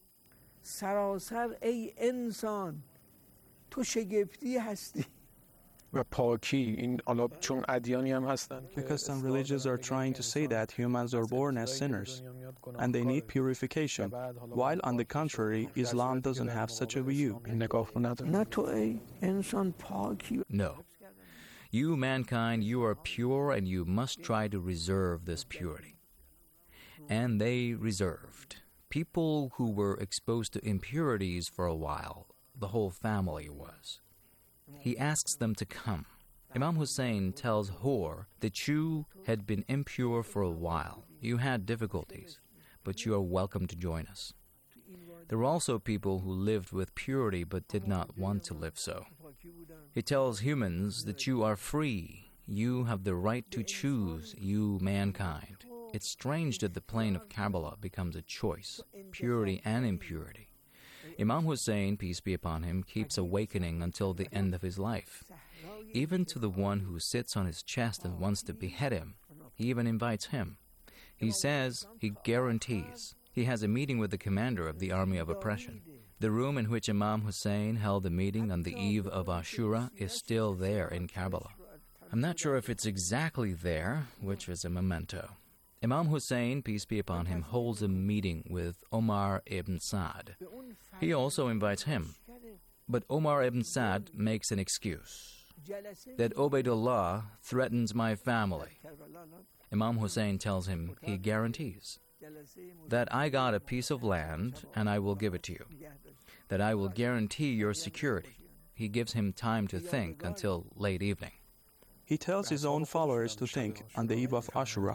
سراسر ای انسان تو شگفتی هستی و پاکی این حالا چون ادیانی هم هستن because some religions are trying to say that humans are born as sinners and they need purification, while on the contrary, Islam doesn't have such a view. نه تو ای انسان پاکی No. You, mankind, you are pure and you must try to reserve this purity. And they reserved. People who were exposed to impurities for a while, the whole family was. He asks them to come. Imam Hussein tells Hur that you had been impure for a while. You had difficulties, but you are welcome to join us. There were also people who lived with purity but did not want to live so. He tells humans that you are free. You have the right to choose, you mankind. It's strange that the plain of Karbala becomes a choice, purity and impurity. Imam Hussein, peace be upon him, keeps awakening until the end of his life. Even to the one who sits on his chest and wants to behead him, he even invites him. He says, he guarantees. He has a meeting with the commander of the army of oppression. The room in which Imam Hussein held the meeting on the eve of Ashura is still there in Karbala. I'm not sure if it's exactly there, which is a memento. Imam Hussein, peace be upon him, holds a meeting with Omar ibn Saad. He also invites him. But Omar ibn Saad makes an excuse, that Ubaydullah threatens my family. Imam Hussein tells him he guarantees that I got a piece of land and I will give it to you, that I will guarantee your security. He gives him time to think until late evening. He tells his own followers to think on the eve of Ashura.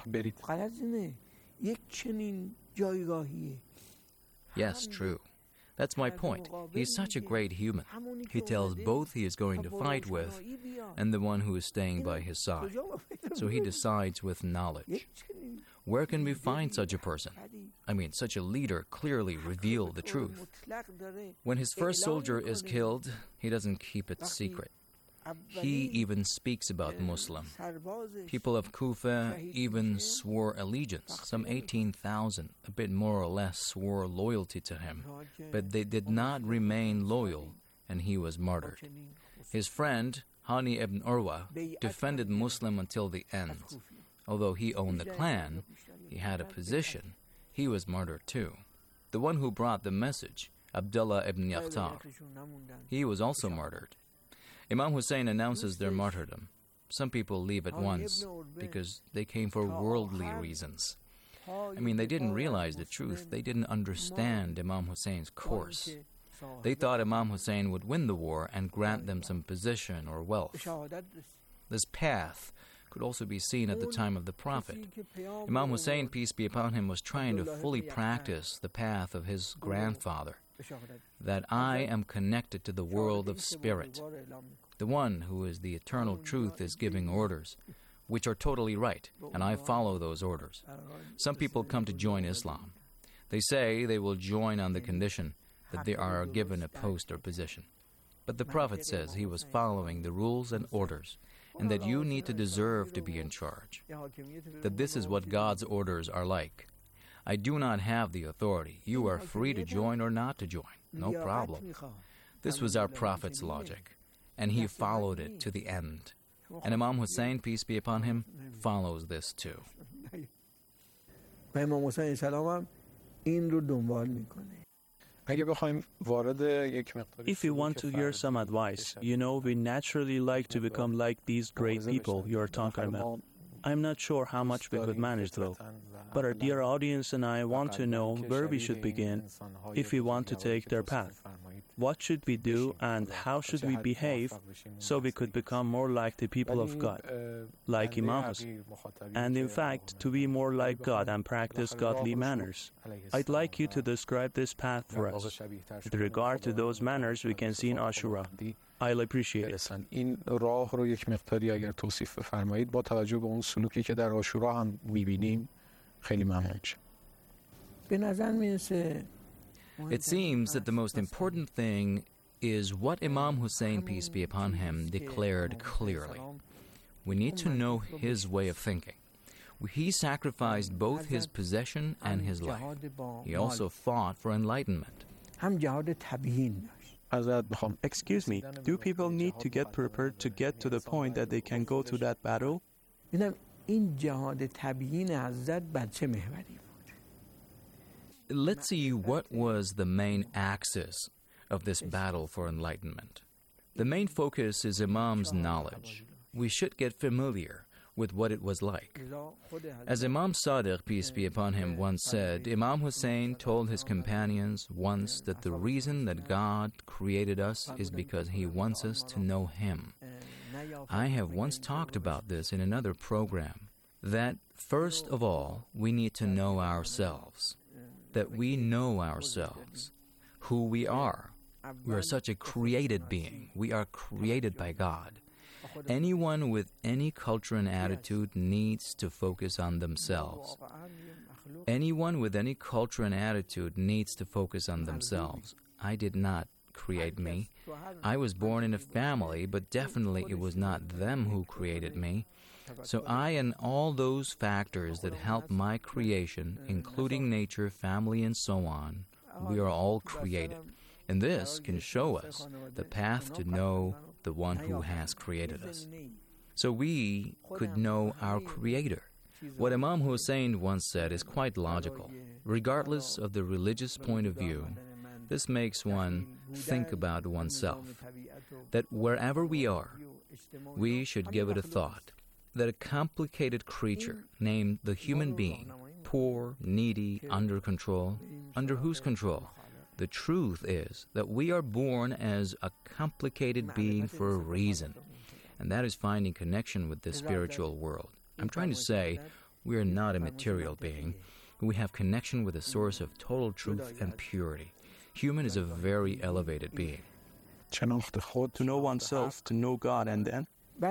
Yes, true. That's my point. He's such a great human. He tells both he is going to fight with and the one who is staying by his side. So he decides with knowledge. Where can we find such a person? I mean, such a leader clearly revealed the truth. When his first soldier is killed, he doesn't keep it secret. He even speaks about Muslim. People of Kufa even swore allegiance. Some 18,000, a bit more or less, swore loyalty to him. But they did not remain loyal, and he was martyred. His friend, Hani ibn Urwa, defended Muslim until the end. Although he owned the clan, he had a position. He was martyred too. The one who brought the message, Abdullah ibn Yakhtar, he was also martyred. Imam Hussein announces their martyrdom. Some people leave at once because they came for worldly reasons. I mean, they didn't realize the truth. They didn't understand Imam Hussein's course. They thought Imam Hussein would win the war and grant them some position or wealth. This path could also be seen at the time of the Prophet. Imam Hussein, peace be upon him, was trying to fully practice the path of his grandfather, that I am connected to the world of spirit. The one who is the eternal truth is giving orders, which are totally right, and I follow those orders. Some people come to join Islam. They say they will join on the condition that they are given a post or position. But the Prophet says he was following the rules and orders, and that you need to deserve to be in charge, that this is what God's orders are like. I do not have the authority. You are free to join or not to join. No problem. This was our Prophet's logic, and he followed it to the end. And Imam Hussein, peace be upon him, follows this too. If you want to hear some advice, we naturally like to become like these great people you're talking about. I'm not sure how much we could manage, though. But our dear audience and I want to know where we should begin if we want to take their path. What should we do and how should we behave so we could become more like the people of God, like Imam Hussein, and in fact to be more like God and practice godly manners? I'd like you to describe this path for us. With regard to those manners we can see in Ashura. I'll appreciate it. این راه رو یک مقداری اگر توصیف بفرمایید با توجه به اون سلوکی که در عاشورا هم می‌بینیم خیلی ممنون میشم. به نظر میرسه It seems that the most important thing is what Imam Hussein, peace be upon him, declared clearly. We need to know his way of thinking. He sacrificed both his possession and his life. He also fought for enlightenment. Excuse me, do people need to get prepared to get to the point that they can go to that battle? Let's see what was the main axis of this battle for enlightenment. The main focus is Imam's knowledge. We should get familiar with what it was like. As Imam Sadiq, peace be upon him, once said, Imam Hussein told his companions once that the reason that God created us is because He wants us to know Him. I have once talked about this in another program, that first of all, we need to know ourselves. that we know ourselves, who we are. We are such a created being. We are created by God. Anyone with any culture and attitude needs to focus on themselves. Anyone with any culture and attitude needs to focus on themselves. I did not create me. I was born in a family, but definitely it was not them who created me. So I and all those factors that help my creation, including nature, family, and so on, we are all created. And this can show us the path to know the one who has created us. So we could know our Creator. What Imam Hussein once said is quite logical. Regardless of the religious point of view, this makes one think about oneself. That wherever we are, we should give it a thought. That a complicated creature named the human being, poor, needy, under control, under whose control? The truth is that we are born as a complicated being for a reason, and that is finding connection with the spiritual world. I'm trying to say we are not a material being. We have connection with a source of total truth and purity. Human is a very elevated being. To know oneself, to know God, and then?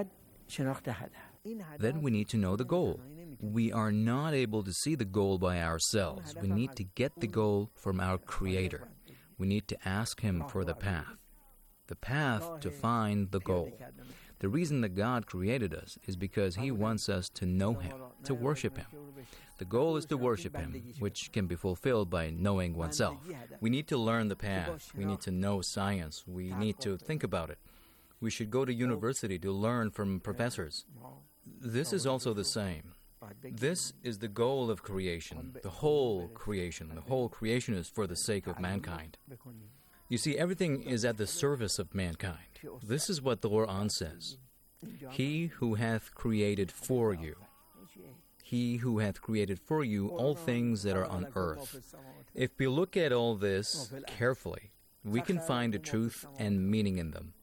Then we need to know the goal. We are not able to see the goal by ourselves. We need to get the goal from our Creator. We need to ask Him for the path to find the goal. The reason that God created us is because He wants us to know Him, to worship Him. The goal is to worship Him, which can be fulfilled by knowing oneself. We need to learn the path. We need to know science. We need to think about it. We should go to university to learn from professors. This is also the same. This is the goal of creation, the whole creation. The whole creation is for the sake of mankind. You see, everything is at the service of mankind. This is what the Quran says. He who hath created for you. He who hath created for you all things that are on earth. If we look at all this carefully, we can find the truth and meaning in them.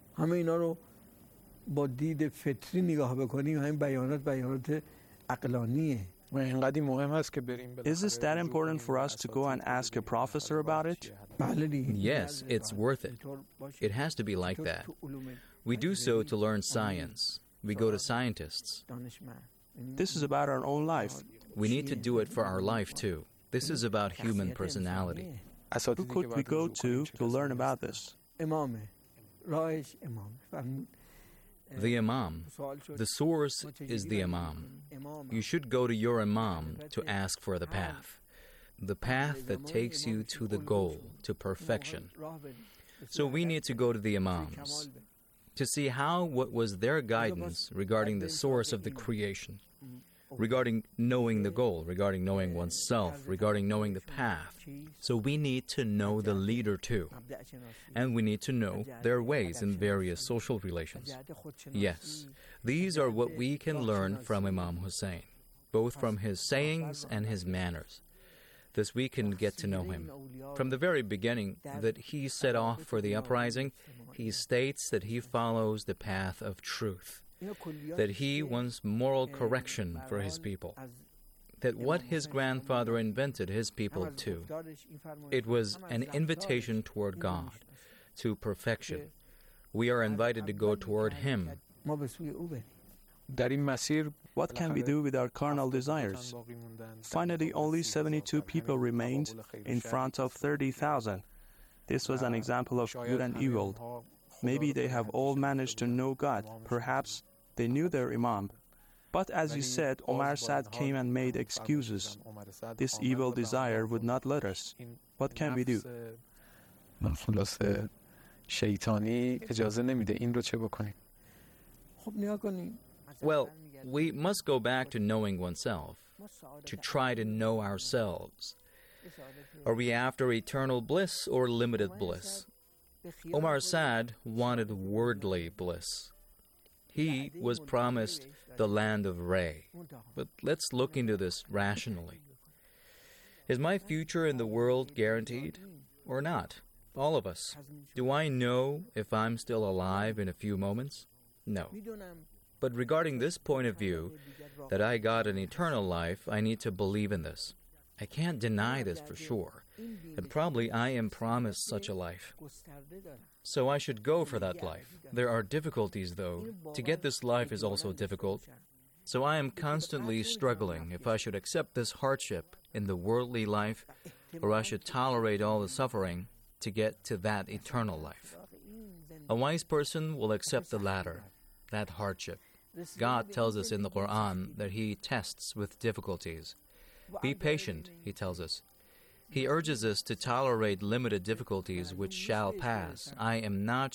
Is this that important for us to go and ask a professor about it? Yes, it's worth it. It has to be like that. We do so to learn science. We go to scientists. This is about our own life. We need to do it for our life too. This is about human personality. Who could we go to learn about this? The Imam. The source is the Imam. You should go to your Imam to ask for the path that takes you to the goal, to perfection. So we need to go to the Imams to see what was their guidance regarding the source of the creation, regarding knowing the goal, regarding knowing oneself, regarding knowing the path. So we need to know the leader too. And we need to know their ways in various social relations. Yes, these are what we can learn from Imam Hussein, both from his sayings and his manners. Thus we can get to know him. From the very beginning that he set off for the uprising, he states that he follows the path of truth, that he wants moral correction for his people, that what his grandfather invented his people to. It was an invitation toward God, to perfection. We are invited to go toward Him. What can we do with our carnal desires? Finally, only 72 people remained in front of 30,000. This was an example of good and evil. Maybe they have all managed to know God. Perhaps they knew their Imam. But as you said, Omar Saad came and made excuses. This evil desire would not let us. What can we do? Well, we must go back to knowing oneself, to try to know ourselves. Are we after eternal bliss or limited bliss? Omar Saad wanted worldly bliss. He was promised the land of Ray. But let's look into this rationally. Is my future in the world guaranteed or not? All of us. Do I know if I'm still alive in a few moments? No. But regarding this point of view, that I got an eternal life, I need to believe in this. I can't deny this for sure, and probably I am promised such a life. So I should go for that life. There are difficulties, though. To get this life is also difficult. So I am constantly struggling if I should accept this hardship in the worldly life, or I should tolerate all the suffering to get to that eternal life. A wise person will accept the latter, that hardship. God tells us in the Quran that He tests with difficulties. Be patient, He tells us. He urges us to tolerate limited difficulties which shall pass. I am not